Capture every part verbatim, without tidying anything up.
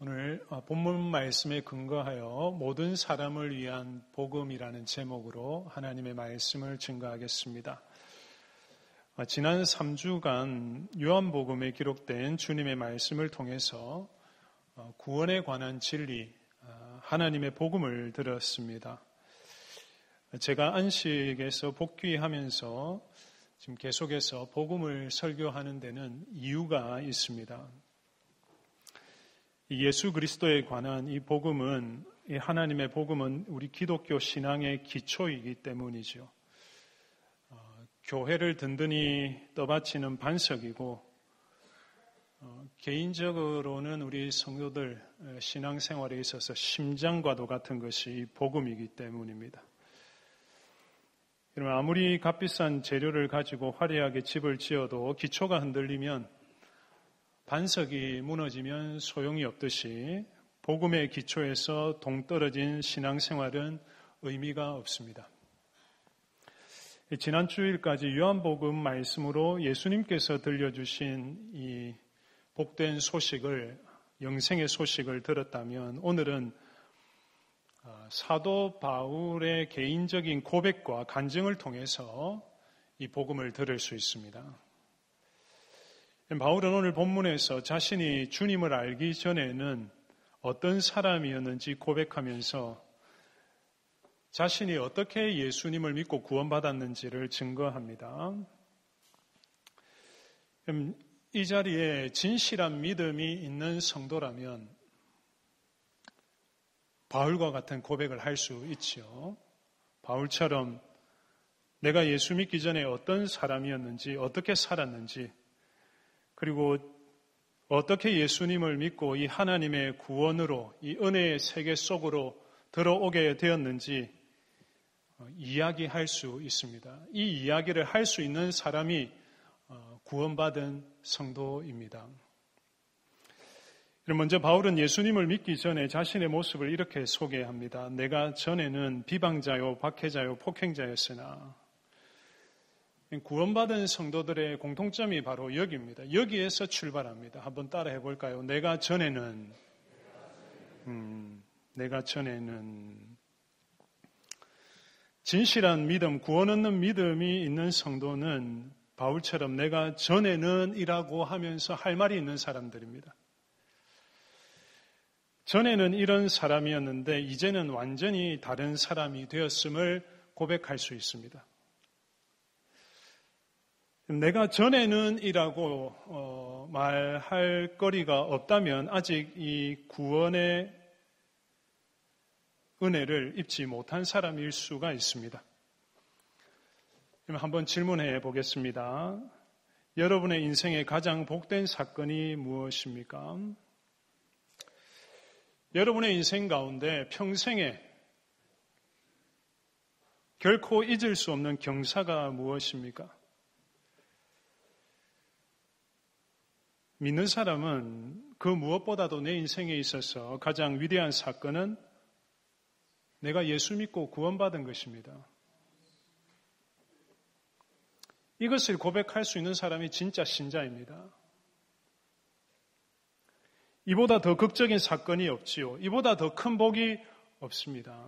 오늘 본문 말씀에 근거하여 모든 사람을 위한 복음이라는 제목으로 하나님의 말씀을 증거하겠습니다. 지난 삼 주간 요한복음에 기록된 주님의 말씀을 통해서 구원에 관한 진리, 하나님의 복음을 들었습니다. 제가 안식에서 복귀하면서 지금 계속해서 복음을 설교하는 데는 이유가 있습니다. 예수 그리스도에 관한 이 복음은, 이 하나님의 복음은 우리 기독교 신앙의 기초이기 때문이죠. 어, 교회를 든든히 떠받치는 반석이고, 어, 개인적으로는 우리 성도들 신앙생활에 있어서 심장과도 같은 것이 복음이기 때문입니다. 여러분, 아무리 값비싼 재료를 가지고 화려하게 집을 지어도 기초가 흔들리면, 반석이 무너지면 소용이 없듯이 복음의 기초에서 동떨어진 신앙생활은 의미가 없습니다. 지난 주일까지 요한복음 말씀으로 예수님께서 들려주신 이 복된 소식을, 영생의 소식을 들었다면 오늘은 사도 바울의 개인적인 고백과 간증을 통해서 이 복음을 들을 수 있습니다. 바울은 오늘 본문에서 자신이 주님을 알기 전에는 어떤 사람이었는지 고백하면서 자신이 어떻게 예수님을 믿고 구원받았는지를 증거합니다. 이 자리에 진실한 믿음이 있는 성도라면 바울과 같은 고백을 할 수 있죠. 바울처럼 내가 예수 믿기 전에 어떤 사람이었는지, 어떻게 살았는지, 그리고 어떻게 예수님을 믿고 이 하나님의 구원으로 이 은혜의 세계 속으로 들어오게 되었는지 이야기할 수 있습니다. 이 이야기를 할 수 있는 사람이 구원받은 성도입니다. 먼저 바울은 예수님을 믿기 전에 자신의 모습을 이렇게 소개합니다. 내가 전에는 비방자요, 박해자요, 폭행자였으나, 구원받은 성도들의 공통점이 바로 여기입니다. 여기에서 출발합니다. 한번 따라해 볼까요? 내가 전에는, 음, 내가 전에는 진실한 믿음, 구원 얻는 믿음이 있는 성도는 바울처럼 내가 전에는 이라고 하면서 할 말이 있는 사람들입니다. 전에는 이런 사람이었는데 이제는 완전히 다른 사람이 되었음을 고백할 수 있습니다. 내가 전에는 이라고 어, 말할 거리가 없다면 아직 이 구원의 은혜를 입지 못한 사람일 수가 있습니다. 그럼 한번 질문해 보겠습니다. 여러분의 인생의 가장 복된 사건이 무엇입니까? 여러분의 인생 가운데 평생에 결코 잊을 수 없는 경사가 무엇입니까? 믿는 사람은 그 무엇보다도 내 인생에 있어서 가장 위대한 사건은 내가 예수 믿고 구원받은 것입니다. 이것을 고백할 수 있는 사람이 진짜 신자입니다. 이보다 더 극적인 사건이 없지요. 이보다 더 큰 복이 없습니다.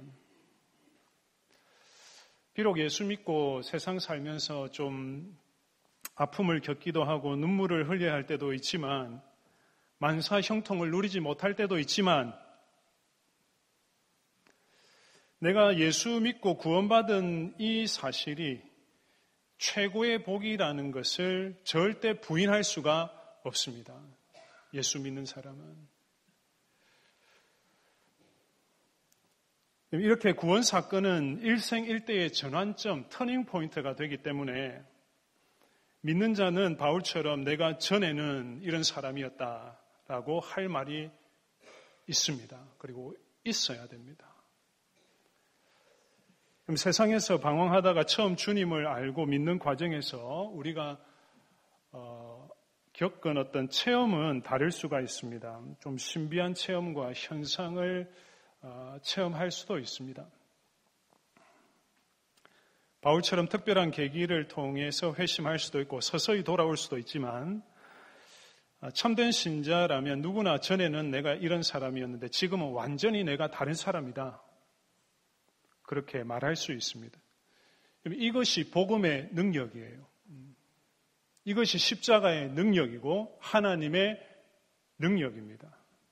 비록 예수 믿고 세상 살면서 좀 아픔을 겪기도 하고 눈물을 흘려야 할 때도 있지만, 만사 형통을 누리지 못할 때도 있지만, 내가 예수 믿고 구원받은 이 사실이 최고의 복이라는 것을 절대 부인할 수가 없습니다. 예수 믿는 사람은. 이렇게 구원 사건은 일생일대의 전환점, 터닝 포인트가 되기 때문에 믿는 자는 바울처럼 내가 전에는 이런 사람이었다라고 할 말이 있습니다. 그리고 있어야 됩니다. 그럼 세상에서 방황하다가 처음 주님을 알고 믿는 과정에서 우리가 어, 겪은 어떤 체험은 다를 수가 있습니다. 좀 신비한 체험과 현상을 어, 체험할 수도 있습니다. 바울처럼 특별한 계기를 통해서 회심할 수도 있고 서서히 돌아올 수도 있지만 참된 신자라면 누구나 전에는 내가 이런 사람이었는데 지금은 완전히 내가 다른 사람이다. 그렇게 말할 수 있습니다. 이것이 복음의 능력이에요. 이것이 십자가의 능력이고 하나님의 능력입니다.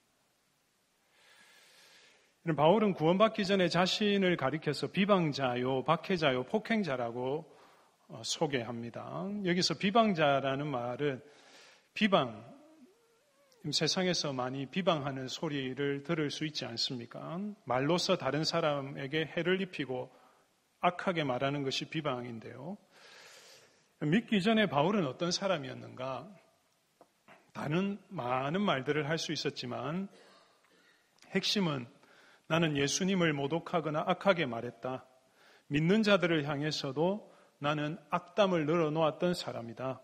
바울은 구원받기 전에 자신을 가리켜서 비방자요, 박해자요, 폭행자라고 소개합니다. 여기서 비방자라는 말은 비방, 세상에서 많이 비방하는 소리를 들을 수 있지 않습니까? 말로써 다른 사람에게 해를 입히고 악하게 말하는 것이 비방인데요. 믿기 전에 바울은 어떤 사람이었는가? 다른 많은 말들을 할 수 있었지만 핵심은 나는 예수님을 모독하거나 악하게 말했다. 믿는 자들을 향해서도 나는 악담을 늘어놓았던 사람이다.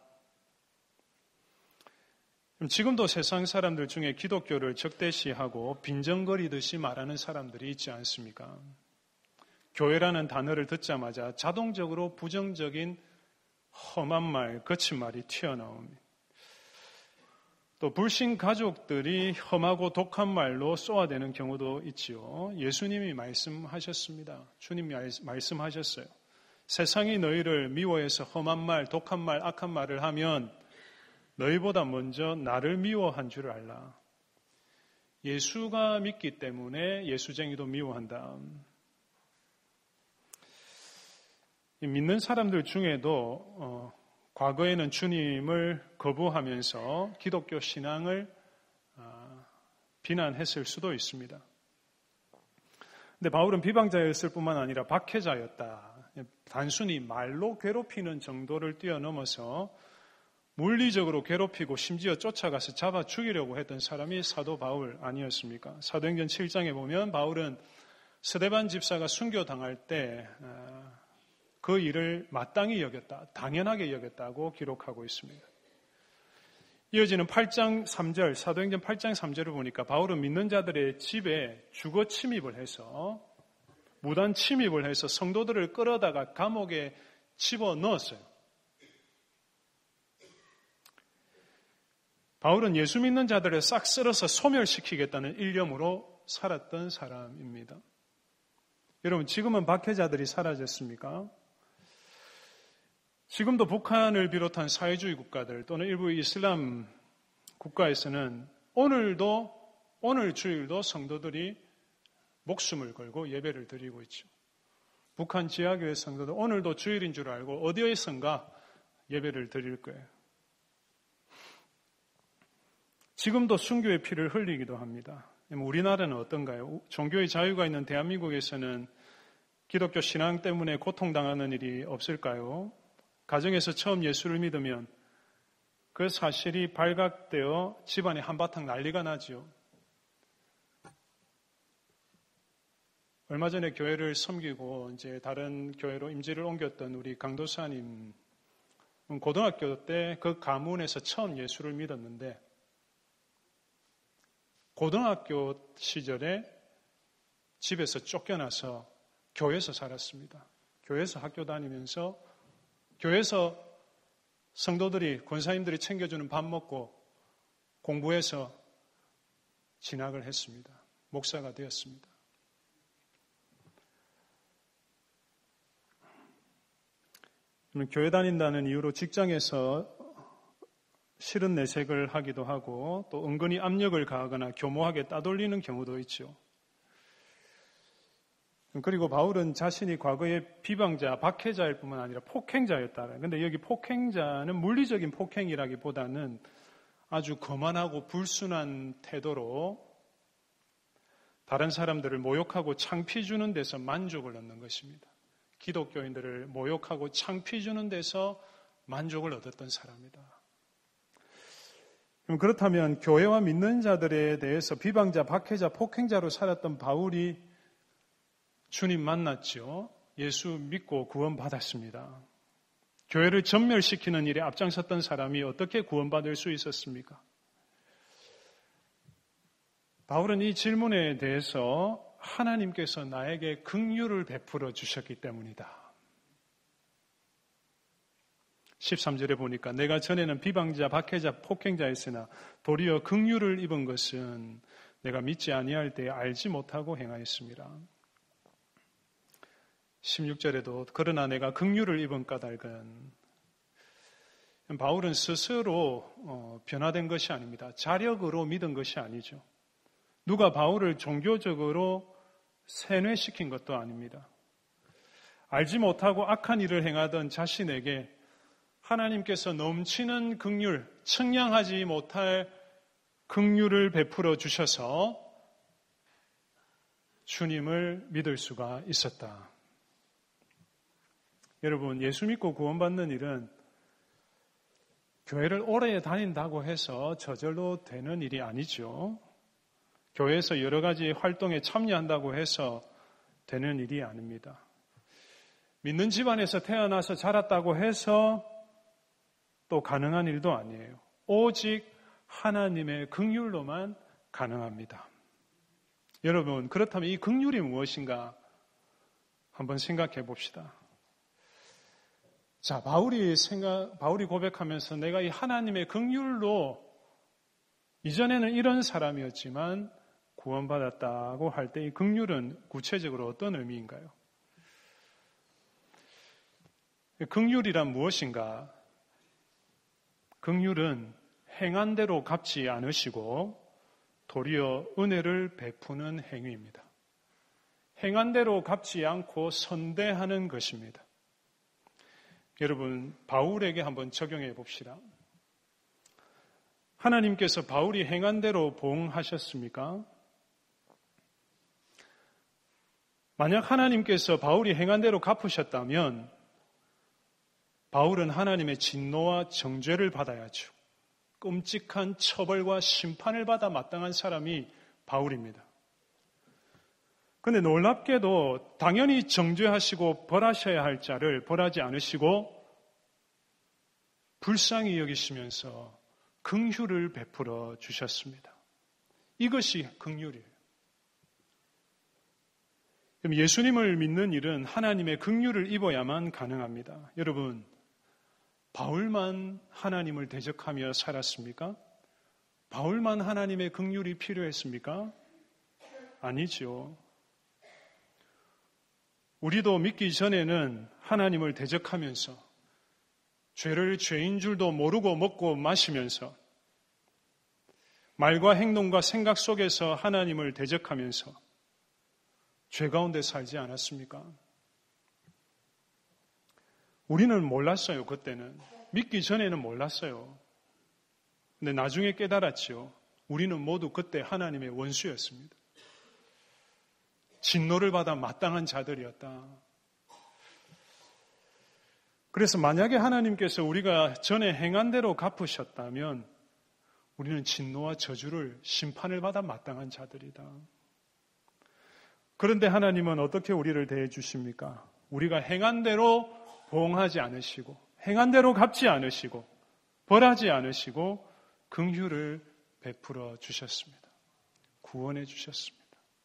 지금도 세상 사람들 중에 기독교를 적대시하고 빈정거리듯이 말하는 사람들이 있지 않습니까? 교회라는 단어를 듣자마자 자동적으로 부정적인 험한 말, 거친 말이 튀어나옵니다. 또 불신 가족들이 험하고 독한 말로 쏘아대는 경우도 있지요. 예수님이 말씀하셨습니다. 주님이 말씀하셨어요. 세상이 너희를 미워해서 험한 말, 독한 말, 악한 말을 하면 너희보다 먼저 나를 미워한 줄 알라. 예수가 믿기 때문에 예수쟁이도 미워한다. 믿는 사람들 중에도 어, 과거에는 주님을 거부하면서 기독교 신앙을 어, 비난했을 수도 있습니다. 근데 바울은 비방자였을 뿐만 아니라 박해자였다. 단순히 말로 괴롭히는 정도를 뛰어넘어서 물리적으로 괴롭히고 심지어 쫓아가서 잡아 죽이려고 했던 사람이 사도 바울 아니었습니까? 사도행전 칠 장에 보면 바울은 스데반 집사가 순교당할 때 그 일을 마땅히 여겼다, 당연하게 여겼다고 기록하고 있습니다. 이어지는 팔 장 삼 절, 사도행전 팔 장 삼 절을 보니까 바울은 믿는 자들의 집에 주거 침입을 해서 무단 침입을 해서 성도들을 끌어다가 감옥에 집어넣었어요. 바울은 예수 믿는 자들을 싹 쓸어서 소멸시키겠다는 일념으로 살았던 사람입니다. 여러분, 지금은 박해자들이 사라졌습니까? 지금도 북한을 비롯한 사회주의 국가들 또는 일부 이슬람 국가에서는 오늘도, 오늘 주일도 성도들이 목숨을 걸고 예배를 드리고 있죠. 북한 지하교회 성도들 오늘도 주일인 줄 알고 어디에선가 예배를 드릴 거예요. 지금도 순교의 피를 흘리기도 합니다. 우리나라는 어떤가요? 종교의 자유가 있는 대한민국에서는 기독교 신앙 때문에 고통당하는 일이 없을까요? 가정에서 처음 예수를 믿으면 그 사실이 발각되어 집안에 한바탕 난리가 나지요. 얼마 전에 교회를 섬기고 이제 다른 교회로 임지를 옮겼던 우리 강도사님, 고등학교 때 그 가문에서 처음 예수를 믿었는데 고등학교 시절에 집에서 쫓겨나서 교회에서 살았습니다. 교회에서 학교 다니면서 교회에서 성도들이, 권사님들이 챙겨주는 밥 먹고 공부해서 진학을 했습니다. 목사가 되었습니다. 교회 다닌다는 이유로 직장에서 싫은 내색을 하기도 하고 또 은근히 압력을 가하거나 교모하게 따돌리는 경우도 있죠. 그리고 바울은 자신이 과거에 비방자, 박해자일 뿐만 아니라 폭행자였다. 그런데 여기 폭행자는 물리적인 폭행이라기보다는 아주 거만하고 불순한 태도로 다른 사람들을 모욕하고 창피 주는 데서 만족을 얻는 것입니다. 기독교인들을 모욕하고 창피 주는 데서 만족을 얻었던 사람이다. 그럼 그렇다면 교회와 믿는 자들에 대해서 비방자, 박해자, 폭행자로 살았던 바울이 주님 만났죠. 예수 믿고 구원받았습니다. 교회를 전멸시키는 일에 앞장섰던 사람이 어떻게 구원받을 수 있었습니까? 바울은 이 질문에 대해서 하나님께서 나에게 긍휼을 베풀어 주셨기 때문이다. 십삼 절에 보니까 내가 전에는 비방자, 박해자, 폭행자였으나 도리어 긍휼을 입은 것은 내가 믿지 아니할 때에 알지 못하고 행하였습니다. 십육 절에도 그러나 내가 긍휼을 입은 까닭은 바울은 스스로 변화된 것이 아닙니다. 자력으로 믿은 것이 아니죠. 누가 바울을 종교적으로 세뇌시킨 것도 아닙니다. 알지 못하고 악한 일을 행하던 자신에게 하나님께서 넘치는 긍휼, 측량하지 못할 긍휼을 베풀어 주셔서 주님을 믿을 수가 있었다. 여러분, 예수 믿고 구원받는 일은 교회를 오래 다닌다고 해서 저절로 되는 일이 아니죠. 교회에서 여러 가지 활동에 참여한다고 해서 되는 일이 아닙니다. 믿는 집안에서 태어나서 자랐다고 해서 또 가능한 일도 아니에요. 오직 하나님의 긍휼로만 가능합니다. 여러분, 그렇다면 이 긍휼이 무엇인가 한번 생각해 봅시다. 자, 바울이 생각, 바울이 고백하면서 내가 이 하나님의 긍휼로 이전에는 이런 사람이었지만 구원받았다고 할 때 이 긍휼은 구체적으로 어떤 의미인가요? 긍휼이란 무엇인가? 긍휼은 행한 대로 갚지 않으시고 도리어 은혜를 베푸는 행위입니다. 행한 대로 갚지 않고 선대하는 것입니다. 여러분, 바울에게 한번 적용해 봅시다. 하나님께서 바울이 행한 대로 보응하셨습니까? 만약 하나님께서 바울이 행한 대로 갚으셨다면 바울은 하나님의 진노와 정죄를 받아야죠. 끔찍한 처벌과 심판을 받아 마땅한 사람이 바울입니다. 그런데 놀랍게도 당연히 정죄하시고 벌하셔야 할 자를 벌하지 않으시고 불쌍히 여기시면서 긍휼을 베풀어 주셨습니다. 이것이 긍휼이에요. 예수님을 믿는 일은 하나님의 긍휼을 입어야만 가능합니다. 여러분, 바울만 하나님을 대적하며 살았습니까? 바울만 하나님의 긍휼이 필요했습니까? 아니죠. 우리도 믿기 전에는 하나님을 대적하면서 죄를 죄인 줄도 모르고 먹고 마시면서 말과 행동과 생각 속에서 하나님을 대적하면서 죄 가운데 살지 않았습니까? 우리는 몰랐어요, 그때는. 믿기 전에는 몰랐어요. 근데 나중에 깨달았죠. 우리는 모두 그때 하나님의 원수였습니다. 진노를 받아 마땅한 자들이었다. 그래서 만약에 하나님께서 우리가 전에 행한 대로 갚으셨다면 우리는 진노와 저주를 심판을 받아 마땅한 자들이다. 그런데 하나님은 어떻게 우리를 대해 주십니까? 우리가 행한 대로 보응하지 않으시고 행한 대로 갚지 않으시고 벌하지 않으시고 긍휼을 베풀어 주셨습니다. 구원해 주셨습니다.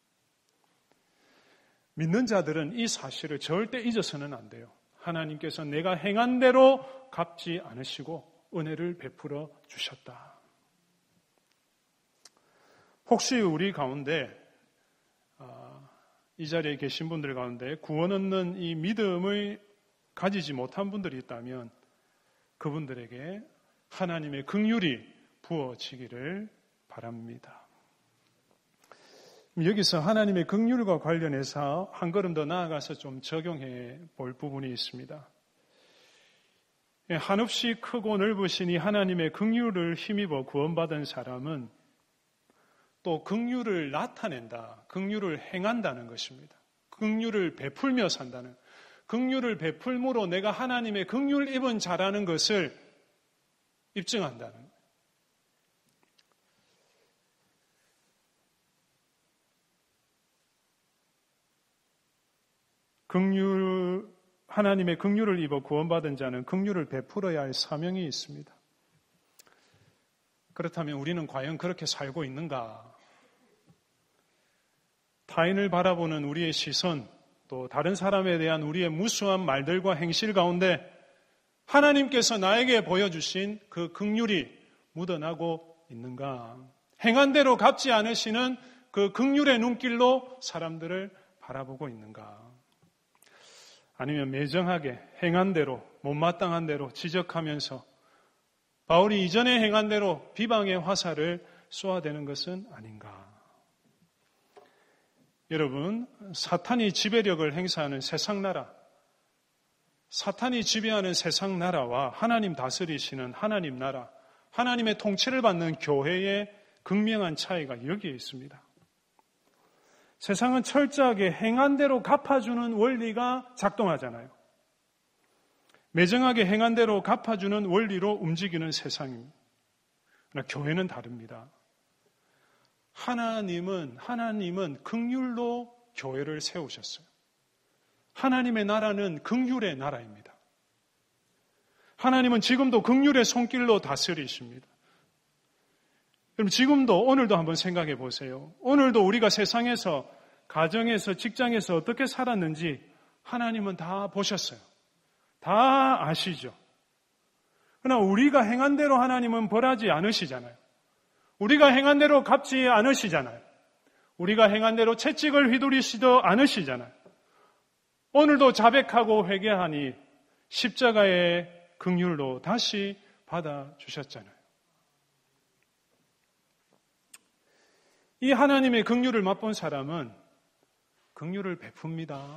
믿는 자들은 이 사실을 절대 잊어서는 안 돼요. 하나님께서 내가 행한 대로 갚지 않으시고 은혜를 베풀어 주셨다. 혹시 우리 가운데 이 자리에 계신 분들 가운데 구원 얻는 이 믿음을 가지지 못한 분들이 있다면 그분들에게 하나님의 긍휼이 부어지기를 바랍니다. 여기서 하나님의 긍휼과 관련해서 한 걸음 더 나아가서 좀 적용해 볼 부분이 있습니다. 한없이 크고 넓으신 이 하나님의 긍휼을 힘입어 구원받은 사람은 또 긍휼을 나타낸다, 긍휼을 행한다는 것입니다. 긍휼을 베풀며 산다는, 긍휼을 베풀므로 내가 하나님의 긍휼 입은 자라는 것을 입증한다는 거예요. 긍휼, 하나님의 긍휼을 입어 구원받은 자는 긍휼을 베풀어야 할 사명이 있습니다. 그렇다면 우리는 과연 그렇게 살고 있는가? 타인을 바라보는 우리의 시선, 또 다른 사람에 대한 우리의 무수한 말들과 행실 가운데 하나님께서 나에게 보여주신 그 긍휼이 묻어나고 있는가? 행한 대로 갚지 않으시는 그 긍휼의 눈길로 사람들을 바라보고 있는가? 아니면 매정하게 행한 대로, 못마땅한 대로 지적하면서 바울이 이전에 행한 대로 비방의 화살을 쏘아대는 것은 아닌가? 여러분, 사탄이 지배력을 행사하는 세상 나라, 사탄이 지배하는 세상 나라와 하나님 다스리시는 하나님 나라, 하나님의 통치를 받는 교회의 극명한 차이가 여기에 있습니다. 세상은 철저하게 행한 대로 갚아주는 원리가 작동하잖아요. 매정하게 행한 대로 갚아주는 원리로 움직이는 세상입니다. 그러나 교회는 다릅니다. 하나님은, 하나님은 긍휼로 교회를 세우셨어요. 하나님의 나라는 긍휼의 나라입니다. 하나님은 지금도 긍휼의 손길로 다스리십니다. 여러분, 지금도 오늘도 한번 생각해 보세요. 오늘도 우리가 세상에서, 가정에서, 직장에서 어떻게 살았는지 하나님은 다 보셨어요. 다 아시죠. 그러나 우리가 행한 대로 하나님은 벌하지 않으시잖아요. 우리가 행한 대로 갚지 않으시잖아요. 우리가 행한 대로 채찍을 휘두르시도 않으시잖아요. 오늘도 자백하고 회개하니 십자가의 긍휼로 다시 받아주셨잖아요. 이 하나님의 긍휼을 맛본 사람은 긍휼을 베풉니다.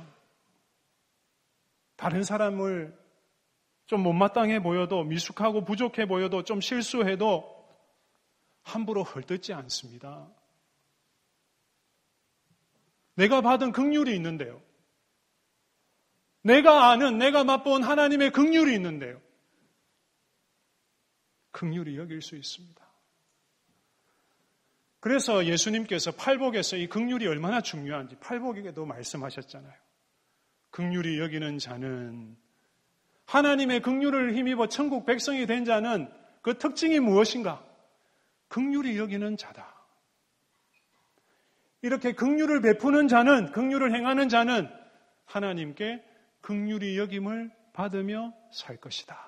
다른 사람을 좀 못마땅해 보여도, 미숙하고 부족해 보여도, 좀 실수해도 함부로 헐뜯지 않습니다. 내가 받은 긍휼이 있는데요. 내가 아는, 내가 맛본 하나님의 긍휼이 있는데요. 긍휼히 여길 수 있습니다. 그래서 예수님께서 팔복에서 이 긍휼이 얼마나 중요한지 팔복에도 말씀하셨잖아요. 긍휼히 여기는 자는, 하나님의 긍휼을 힘입어 천국 백성이 된 자는 그 특징이 무엇인가? 긍휼히 여기는 자다. 이렇게 긍휼을 베푸는 자는, 긍휼을 행하는 자는 하나님께 긍휼히 여김을 받으며 살 것이다.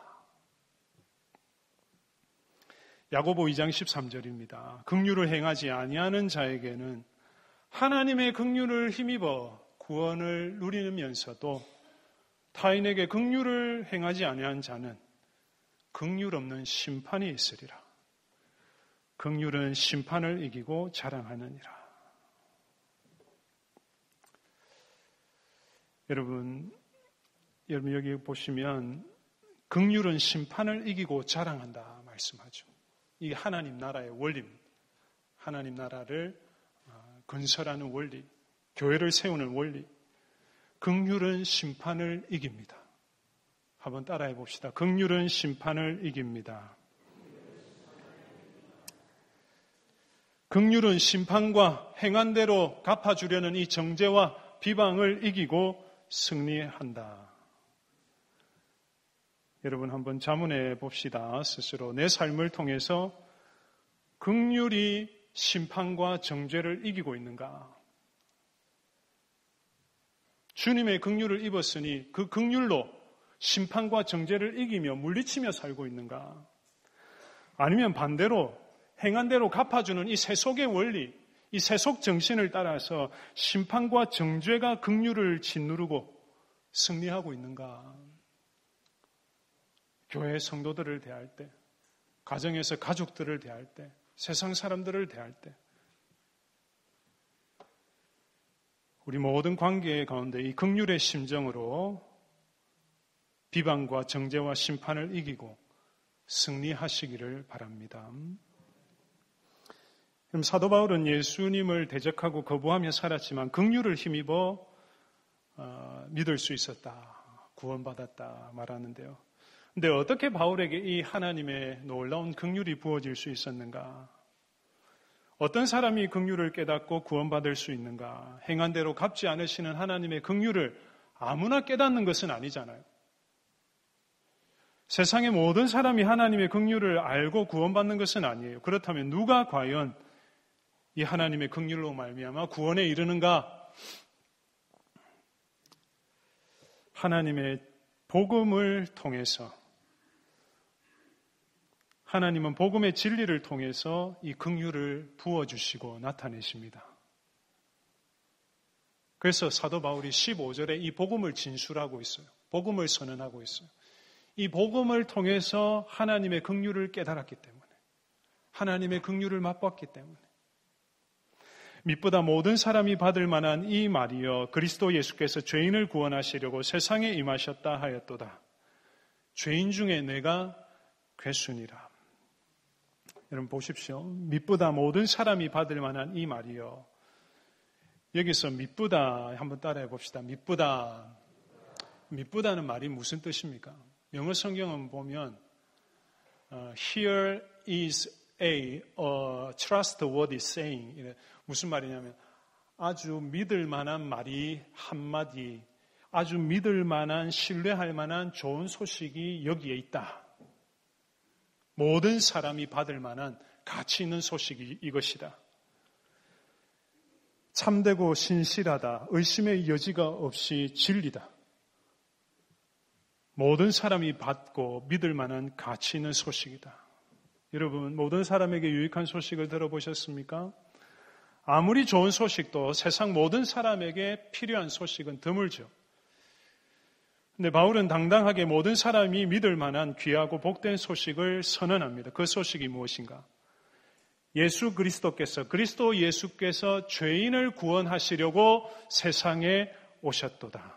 야고보 이 장 십삼 절입니다. 긍휼을 행하지 아니하는 자에게는 하나님의 긍휼을 힘입어 구원을 누리면서도 타인에게 긍휼을 행하지 아니한 자는 긍휼 없는 심판이 있으리라. 긍휼은 심판을 이기고 자랑하느니라. 여러분, 여러분 여기 보시면 긍휼은 심판을 이기고 자랑한다 말씀하죠. 이게 하나님 나라의 원리입니다. 하나님 나라를 건설하는 원리, 교회를 세우는 원리. 긍휼은 심판을 이깁니다. 한번 따라해 봅시다. 긍휼은 심판을 이깁니다. 긍휼은 심판과 행한 대로 갚아주려는 이 정죄와 비방을 이기고 승리한다. 여러분 한번 자문해 봅시다. 스스로 내 삶을 통해서 긍휼이 심판과 정죄를 이기고 있는가? 주님의 긍휼을 입었으니 그 긍휼로 심판과 정죄를 이기며 물리치며 살고 있는가? 아니면 반대로 행한 대로 갚아주는 이 세속의 원리, 이 세속 정신을 따라서 심판과 정죄가 긍휼을 짓누르고 승리하고 있는가? 교회 성도들을 대할 때, 가정에서 가족들을 대할 때, 세상 사람들을 대할 때, 우리 모든 관계 가운데 이 긍휼의 심정으로 비방과 정죄와 심판을 이기고 승리하시기를 바랍니다. 그럼 사도 바울은 예수님을 대적하고 거부하며 살았지만 긍휼을 힘입어 어, 믿을 수 있었다, 구원받았다 말하는데요. 근데 어떻게 바울에게 이 하나님의 놀라운 긍휼이 부어질 수 있었는가? 어떤 사람이 긍휼을 깨닫고 구원받을 수 있는가? 행한 대로 갚지 않으시는 하나님의 긍휼을 아무나 깨닫는 것은 아니잖아요. 세상의 모든 사람이 하나님의 긍휼을 알고 구원받는 것은 아니에요. 그렇다면 누가 과연 이 하나님의 긍휼로 말미암아 구원에 이르는가? 하나님의 복음을 통해서 하나님은 복음의 진리를 통해서 이 긍휼을 부어주시고 나타내십니다. 그래서 사도 바울이 십오 절에 이 복음을 진술하고 있어요. 복음을 선언하고 있어요. 이 복음을 통해서 하나님의 긍휼을 깨달았기 때문에, 하나님의 긍휼을 맛봤기 때문에, mit보다 모든 사람이 받을 만한 이 말이여 그리스도 예수께서 죄인을 구원하시려고 세상에 임하셨다 하였도다. 죄인 중에 내가 괴순이라. 여러분 보십시오. mit보다 모든 사람이 받을 만한 이 말이여. 여기서 mit보다 한번 따라해 봅시다. mit보다. mit보다는 말이 무슨 뜻입니까? 영어 성경은 보면 uh, here is a uh, trustworthy saying. 무슨 말이냐면 아주 믿을 만한 말이 한마디, 아주 믿을 만한, 신뢰할 만한 좋은 소식이 여기에 있다. 모든 사람이 받을 만한 가치 있는 소식이 이것이다. 참되고 신실하다. 의심의 여지가 없이 진리다. 모든 사람이 받고 믿을 만한 가치 있는 소식이다. 여러분, 모든 사람에게 유익한 소식을 들어보셨습니까? 아무리 좋은 소식도 세상 모든 사람에게 필요한 소식은 드물죠. 근데 바울은 당당하게 모든 사람이 믿을 만한 귀하고 복된 소식을 선언합니다. 그 소식이 무엇인가? 예수 그리스도께서, 그리스도 예수께서 죄인을 구원하시려고 세상에 오셨도다.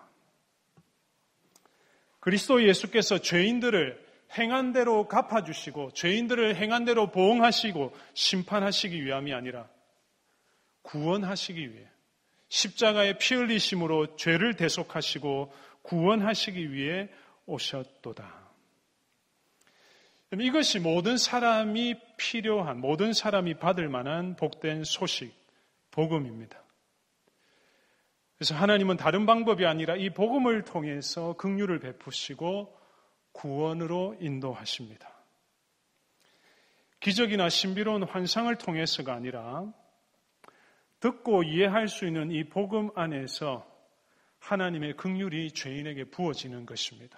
그리스도 예수께서 죄인들을 행한 대로 갚아주시고 죄인들을 행한 대로 보응하시고 심판하시기 위함이 아니라 구원하시기 위해 십자가의 피 흘리심으로 죄를 대속하시고 구원하시기 위해 오셨도다. 이것이 모든 사람이 필요한, 모든 사람이 받을 만한 복된 소식, 복음입니다. 그래서 하나님은 다른 방법이 아니라 이 복음을 통해서 긍휼을 베푸시고 구원으로 인도하십니다. 기적이나 신비로운 환상을 통해서가 아니라 듣고 이해할 수 있는 이 복음 안에서 하나님의 긍휼이 죄인에게 부어지는 것입니다.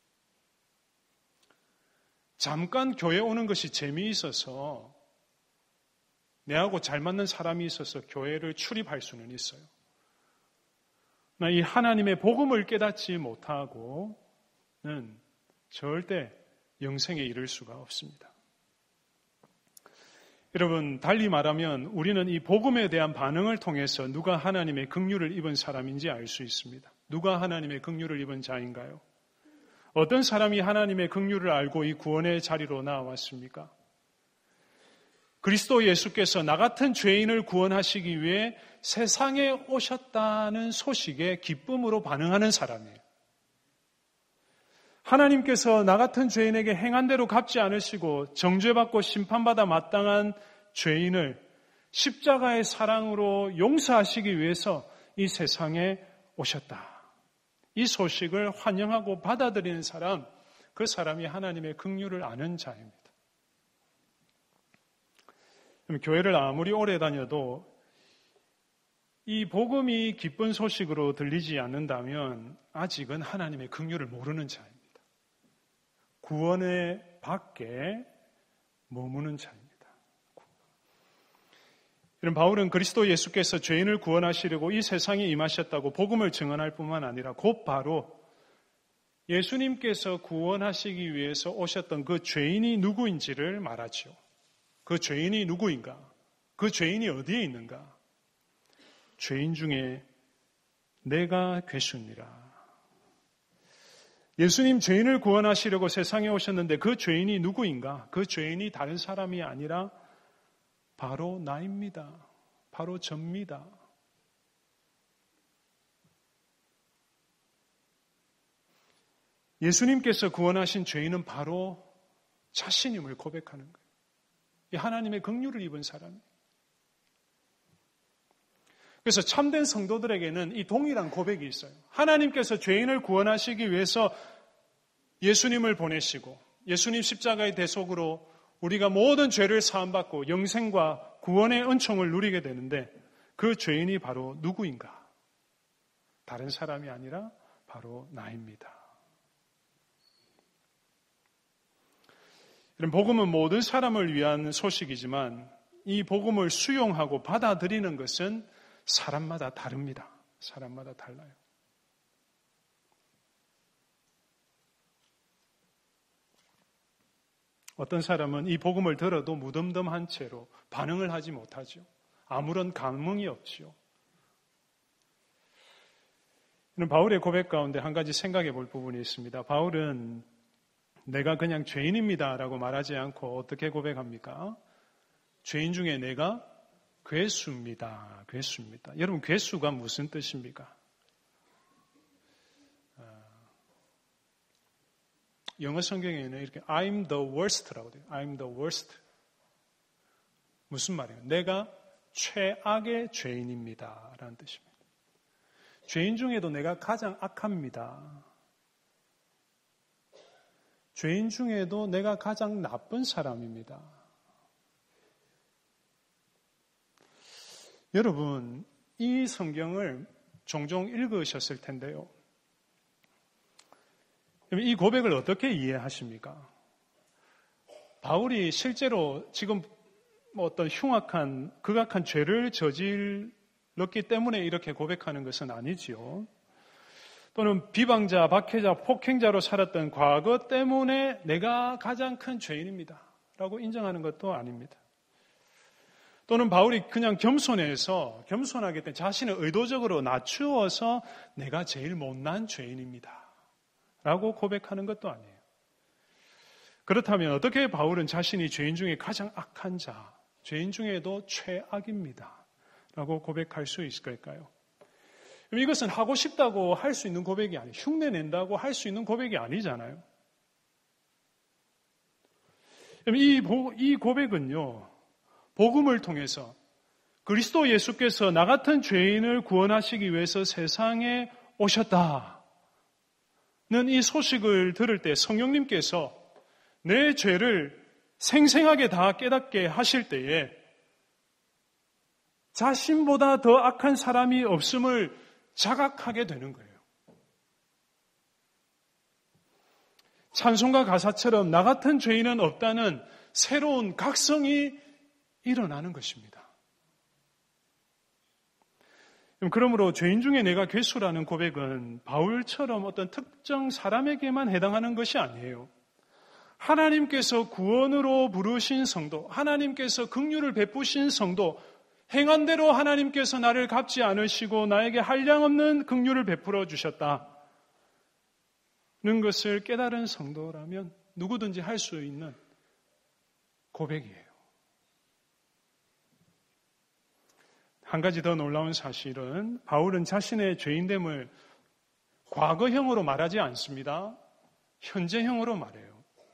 잠깐 교회 오는 것이 재미있어서 내하고 잘 맞는 사람이 있어서 교회를 출입할 수는 있어요. 이 하나님의 복음을 깨닫지 못하고는 절대 영생에 이를 수가 없습니다. 여러분, 달리 말하면 우리는 이 복음에 대한 반응을 통해서 누가 하나님의 긍휼을 입은 사람인지 알 수 있습니다. 누가 하나님의 긍휼을 입은 자인가요? 어떤 사람이 하나님의 긍휼을 알고 이 구원의 자리로 나왔습니까? 그리스도 예수께서 나 같은 죄인을 구원하시기 위해 세상에 오셨다는 소식에 기쁨으로 반응하는 사람이에요. 하나님께서 나 같은 죄인에게 행한 대로 갚지 않으시고 정죄받고 심판받아 마땅한 죄인을 십자가의 사랑으로 용서하시기 위해서 이 세상에 오셨다. 이 소식을 환영하고 받아들이는 사람, 그 사람이 하나님의 긍휼을 아는 자입니다. 교회를 아무리 오래 다녀도 이 복음이 기쁜 소식으로 들리지 않는다면 아직은 하나님의 긍휼을 모르는 자입니다. 구원의 밖에 머무는 자입니다. 이런 바울은 그리스도 예수께서 죄인을 구원하시려고 이 세상에 임하셨다고 복음을 증언할 뿐만 아니라 곧바로 예수님께서 구원하시기 위해서 오셨던 그 죄인이 누구인지를 말하죠. 그 죄인이 누구인가? 그 죄인이 어디에 있는가? 죄인 중에 내가 괴수니라. 예수님 죄인을 구원하시려고 세상에 오셨는데 그 죄인이 누구인가? 그 죄인이 다른 사람이 아니라 바로 나입니다. 바로 접니다. 예수님께서 구원하신 죄인은 바로 자신임을 고백하는 거예요. 이 하나님의 긍휼을 입은 사람이에요. 그래서 참된 성도들에게는 이 동일한 고백이 있어요. 하나님께서 죄인을 구원하시기 위해서 예수님을 보내시고 예수님 십자가의 대속으로 우리가 모든 죄를 사함받고 영생과 구원의 은총을 누리게 되는데 그 죄인이 바로 누구인가? 다른 사람이 아니라 바로 나입니다. 복음은 모든 사람을 위한 소식이지만 이 복음을 수용하고 받아들이는 것은 사람마다 다릅니다. 사람마다 달라요. 어떤 사람은 이 복음을 들어도 무덤덤한 채로 반응을 하지 못하죠. 아무런 감흥이 없지요. 바울의 고백 가운데 한 가지 생각해 볼 부분이 있습니다. 바울은 내가 그냥 죄인입니다 라고 말하지 않고 어떻게 고백합니까? 죄인 중에 내가 괴수입니다. 괴수입니다. 여러분, 괴수가 무슨 뜻입니까? 영어 성경에는 이렇게 I'm the worst라고 돼요. I'm the worst. 무슨 말이에요? 내가 최악의 죄인입니다 라는 뜻입니다. 죄인 중에도 내가 가장 악합니다. 죄인 중에도 내가 가장 나쁜 사람입니다. 여러분, 이 성경을 종종 읽으셨을 텐데요. 이 고백을 어떻게 이해하십니까? 바울이 실제로 지금 어떤 흉악한, 극악한 죄를 저질렀기 때문에 이렇게 고백하는 것은 아니지요. 또는 비방자, 박해자, 폭행자로 살았던 과거 때문에 내가 가장 큰 죄인입니다 라고 인정하는 것도 아닙니다. 또는 바울이 그냥 겸손해서 겸손하기 때문에 자신을 의도적으로 낮추어서 내가 제일 못난 죄인입니다 라고 고백하는 것도 아니에요. 그렇다면 어떻게 바울은 자신이 죄인 중에 가장 악한 자, 죄인 중에도 최악입니다 라고 고백할 수 있을까요? 이것은 하고 싶다고 할 수 있는 고백이 아니에요. 흉내 낸다고 할 수 있는 고백이 아니잖아요. 이, 이 고백은요, 복음을 통해서 그리스도 예수께서 나 같은 죄인을 구원하시기 위해서 세상에 오셨다는 이 소식을 들을 때 성령님께서 내 죄를 생생하게 다 깨닫게 하실 때에 자신보다 더 악한 사람이 없음을 자각하게 되는 거예요. 찬송가 가사처럼 나 같은 죄인은 없다는 새로운 각성이 일어나는 것입니다. 그러므로 죄인 중에 내가 괴수라는 고백은 바울처럼 어떤 특정 사람에게만 해당하는 것이 아니에요. 하나님께서 구원으로 부르신 성도, 하나님께서 긍휼을 베푸신 성도, 행한 대로 하나님께서 나를 갚지 않으시고 나에게 한량없는 긍휼을 베풀어 주셨다는 것을 깨달은 성도라면 누구든지 할 수 있는 고백이에요. 한 가지 더 놀라운 사실은 바울은 자신의 죄인됨을 과거형으로 말하지 않습니다. 현재형으로 말해요.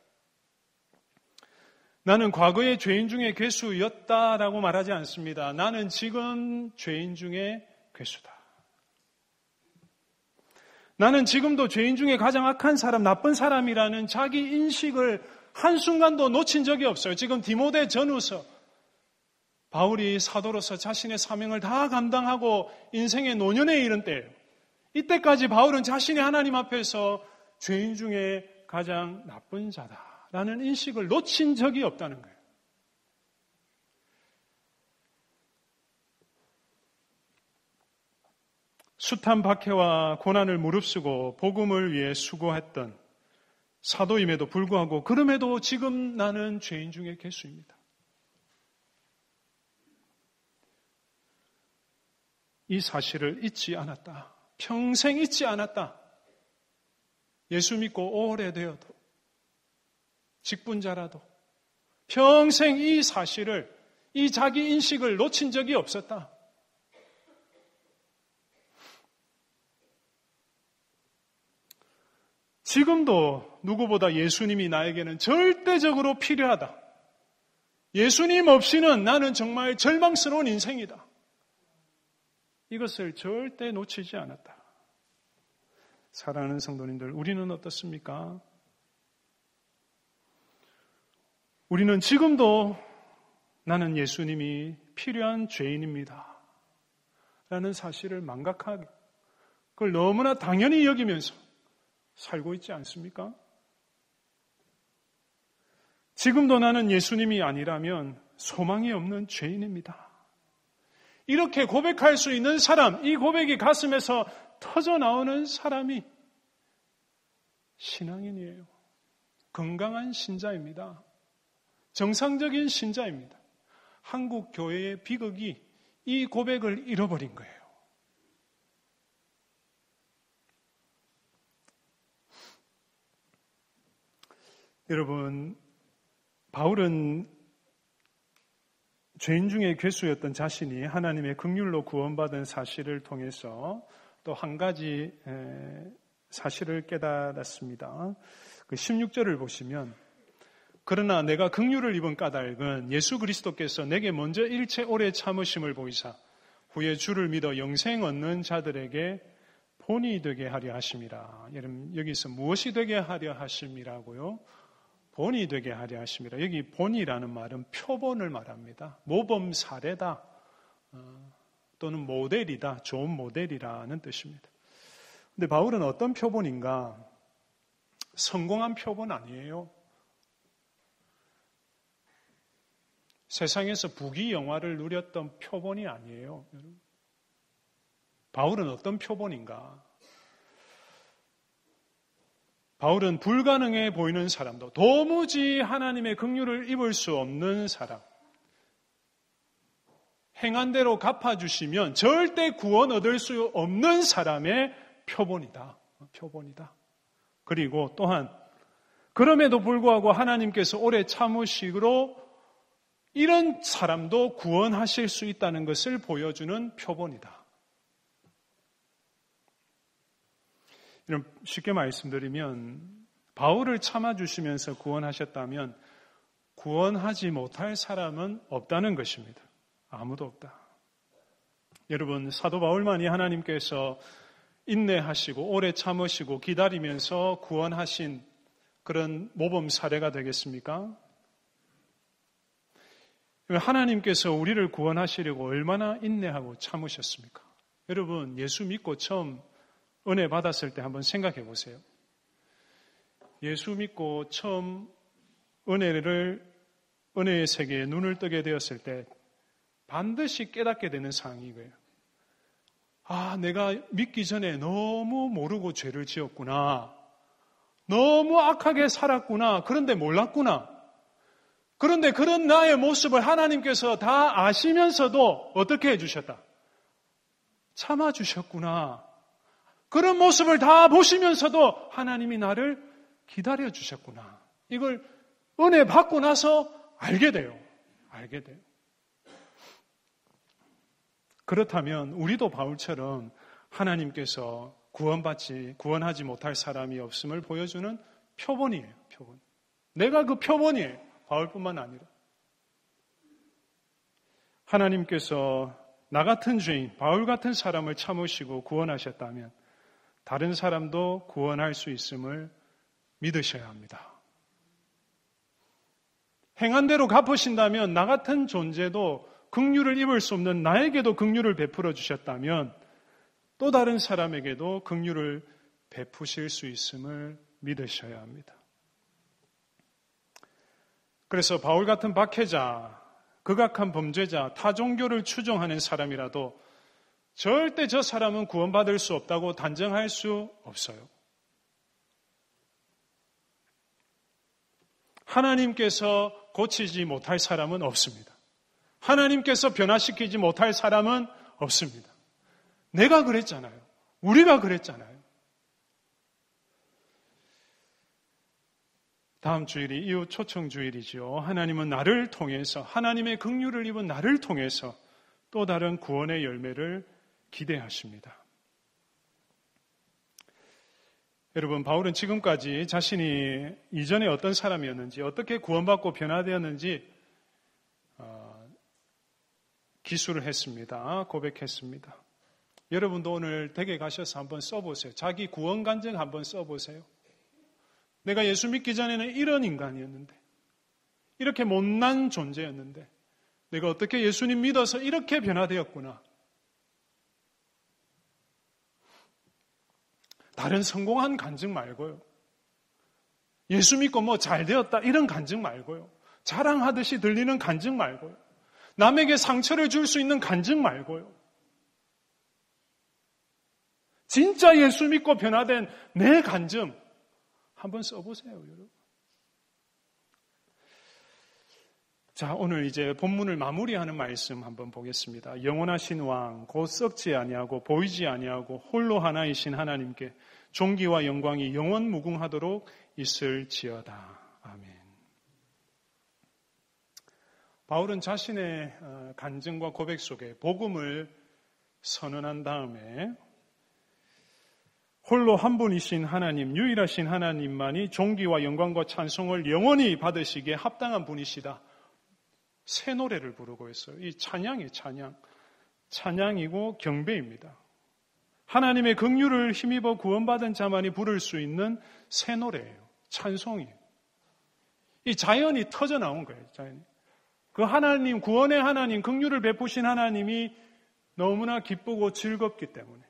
나는 과거의 죄인 중에 괴수였다라고 말하지 않습니다. 나는 지금 죄인 중에 괴수다. 나는 지금도 죄인 중에 가장 악한 사람, 나쁜 사람이라는 자기 인식을 한순간도 놓친 적이 없어요. 지금 디모데 전후서, 바울이 사도로서 자신의 사명을 다 감당하고 인생의 노년에 이른 때예요. 이때까지 바울은 자신이 하나님 앞에서 죄인 중에 가장 나쁜 자다 라는 인식을 놓친 적이 없다는 거예요. 숱한 박해와 고난을 무릅쓰고 복음을 위해 수고했던 사도임에도 불구하고 그럼에도 지금 나는 죄인 중에 괴수입니다. 이 사실을 잊지 않았다. 평생 잊지 않았다. 예수 믿고 오래되어도 직분자라도 평생 이 사실을, 이 자기 인식을 놓친 적이 없었다. 지금도 누구보다 예수님이 나에게는 절대적으로 필요하다. 예수님 없이는 나는 정말 절망스러운 인생이다. 이것을 절대 놓치지 않았다. 사랑하는 성도님들, 우리는 어떻습니까? 우리는 지금도 나는 예수님이 필요한 죄인입니다 라는 사실을 망각하고 그걸 너무나 당연히 여기면서 살고 있지 않습니까? 지금도 나는 예수님이 아니라면 소망이 없는 죄인입니다. 이렇게 고백할 수 있는 사람, 이 고백이 가슴에서 터져 나오는 사람이 신앙인이에요. 건강한 신자입니다. 정상적인 신자입니다. 한국 교회의 비극이 이 고백을 잃어버린 거예요. 여러분, 바울은 죄인 중에 괴수였던 자신이 하나님의 긍휼로 구원받은 사실을 통해서 또 한 가지 사실을 깨달았습니다. 그 십육 절을 보시면, 그러나 내가 긍휼을 입은 까닭은 예수 그리스도께서 내게 먼저 일체 오래 참으심을 보이사 후에 주를 믿어 영생 얻는 자들에게 본이 되게 하려 하심이라. 여러분, 여기서 무엇이 되게 하려 하심이라고요? 본이 되게 하려 하심이라. 여기 본이라는 말은 표본을 말합니다. 모범 사례다, 또는 모델이다, 좋은 모델이라는 뜻입니다. 근데 바울은 어떤 표본인가? 성공한 표본 아니에요. 세상에서 부귀영화를 누렸던 표본이 아니에요. 바울은 어떤 표본인가? 바울은 불가능해 보이는 사람도, 도무지 하나님의 긍휼을 입을 수 없는 사람, 행한 대로 갚아주시면 절대 구원 얻을 수 없는 사람의 표본이다. 표본이다. 그리고 또한 그럼에도 불구하고 하나님께서 오래 참으시기로 이런 사람도 구원하실 수 있다는 것을 보여주는 표본이다. 쉽게 말씀드리면 바울을 참아주시면서 구원하셨다면 구원하지 못할 사람은 없다는 것입니다. 아무도 없다. 여러분, 사도 바울만이 하나님께서 인내하시고 오래 참으시고 기다리면서 구원하신 그런 모범 사례가 되겠습니까? 하나님께서 우리를 구원하시려고 얼마나 인내하고 참으셨습니까? 여러분, 예수 믿고 처음 은혜 받았을 때 한번 생각해 보세요. 예수 믿고 처음 은혜를, 은혜의 세계에 눈을 뜨게 되었을 때 반드시 깨닫게 되는 상황이 이거예요. 아, 내가 믿기 전에 너무 모르고 죄를 지었구나. 너무 악하게 살았구나. 그런데 몰랐구나. 그런데 그런 나의 모습을 하나님께서 다 아시면서도 어떻게 해주셨다? 참아주셨구나. 그런 모습을 다 보시면서도 하나님이 나를 기다려주셨구나. 이걸 은혜 받고 나서 알게 돼요. 알게 돼요. 그렇다면 우리도 바울처럼 하나님께서 구원받지, 구원하지 못할 사람이 없음을 보여주는 표본이에요. 표본. 내가 그 표본이에요. 바울뿐만 아니라. 하나님께서 나 같은 죄인, 바울 같은 사람을 참으시고 구원하셨다면 다른 사람도 구원할 수 있음을 믿으셔야 합니다. 행한 대로 갚으신다면 나 같은 존재도 긍휼을 입을 수 없는 나에게도 긍휼을 베풀어 주셨다면 또 다른 사람에게도 긍휼을 베푸실 수 있음을 믿으셔야 합니다. 그래서 바울 같은 박해자, 극악한 범죄자, 타 종교를 추종하는 사람이라도 절대 저 사람은 구원받을 수 없다고 단정할 수 없어요. 하나님께서 고치지 못할 사람은 없습니다. 하나님께서 변화시키지 못할 사람은 없습니다. 내가 그랬잖아요. 우리가 그랬잖아요. 다음 주일이 이웃 초청 주일이죠. 하나님은 나를 통해서, 하나님의 긍휼을 입은 나를 통해서 또 다른 구원의 열매를 기대하십니다. 여러분, 바울은 지금까지 자신이 이전에 어떤 사람이었는지, 어떻게 구원받고 변화되었는지 어, 기술을 했습니다. 고백했습니다. 여러분도 오늘 댁에 가셔서 한번 써보세요. 자기 구원 간증 한번 써보세요. 내가 예수 믿기 전에는 이런 인간이었는데, 이렇게 못난 존재였는데, 내가 어떻게 예수님 믿어서 이렇게 변화되었구나. 다른 성공한 간증 말고요. 예수 믿고 뭐 잘 되었다 이런 간증 말고요. 자랑하듯이 들리는 간증 말고요. 남에게 상처를 줄 수 있는 간증 말고요. 진짜 예수 믿고 변화된 내 간증 한번 써보세요, 여러분. 자, 오늘 이제 본문을 마무리하는 말씀 한번 보겠습니다. 영원하신 왕, 곧 썩지 아니하고 보이지 아니하고 홀로 하나이신 하나님께 존귀와 영광이 영원 무궁하도록 있을지어다. 아멘. 바울은 자신의 간증과 고백 속에 복음을 선언한 다음에 홀로 한 분이신 하나님, 유일하신 하나님만이 존귀와 영광과 찬송을 영원히 받으시기에 합당한 분이시다. 새 노래를 부르고 있어요. 이 찬양이 찬양. 찬양이고 경배입니다. 하나님의 긍휼을 힘입어 구원받은 자만이 부를 수 있는 새 노래예요. 찬송이에요. 이 자연이 터져 나온 거예요. 자연이. 그 하나님, 구원의 하나님, 긍휼을 베푸신 하나님이 너무나 기쁘고 즐겁기 때문에.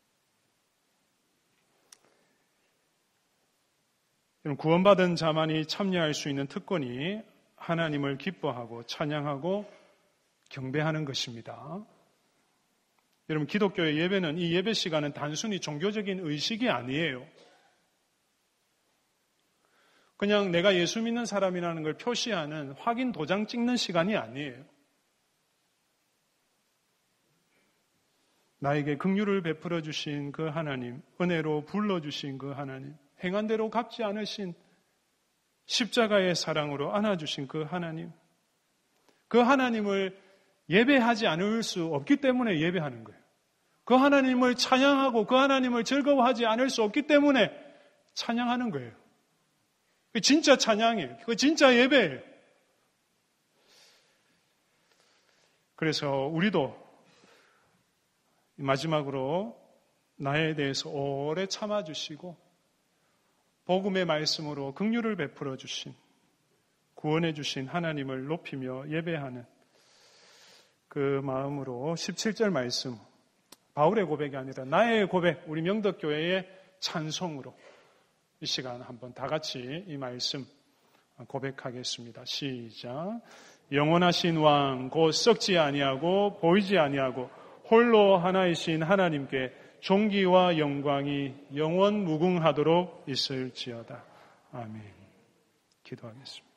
구원받은 자만이 참여할 수 있는 특권이 하나님을 기뻐하고 찬양하고 경배하는 것입니다. 여러분, 기독교의 예배는, 이 예배 시간은 단순히 종교적인 의식이 아니에요. 그냥 내가 예수 믿는 사람이라는 걸 표시하는 확인 도장 찍는 시간이 아니에요. 나에게 긍휼을 베풀어 주신 그 하나님, 은혜로 불러주신 그 하나님, 행한 대로 갚지 않으신 십자가의 사랑으로 안아주신 그 하나님, 그 하나님을 예배하지 않을 수 없기 때문에 예배하는 거예요. 그 하나님을 찬양하고 그 하나님을 즐거워하지 않을 수 없기 때문에 찬양하는 거예요. 그 진짜 찬양이에요. 그 진짜 예배예요. 그래서 우리도 마지막으로 나에 대해서 오래 참아주시고 복음의 말씀으로 긍휼을 베풀어 주신, 구원해 주신 하나님을 높이며 예배하는 그 마음으로 십칠 절 말씀, 바울의 고백이 아니라 나의 고백, 우리 명덕교회의 찬송으로 이 시간 한번 다 같이 이 말씀 고백하겠습니다. 시작. 영원하신 왕, 곧 썩지 아니하고 보이지 아니하고 홀로 하나이신 하나님께 존귀와 영광이 영원 무궁하도록 있을지어다. 아멘. 기도하겠습니다.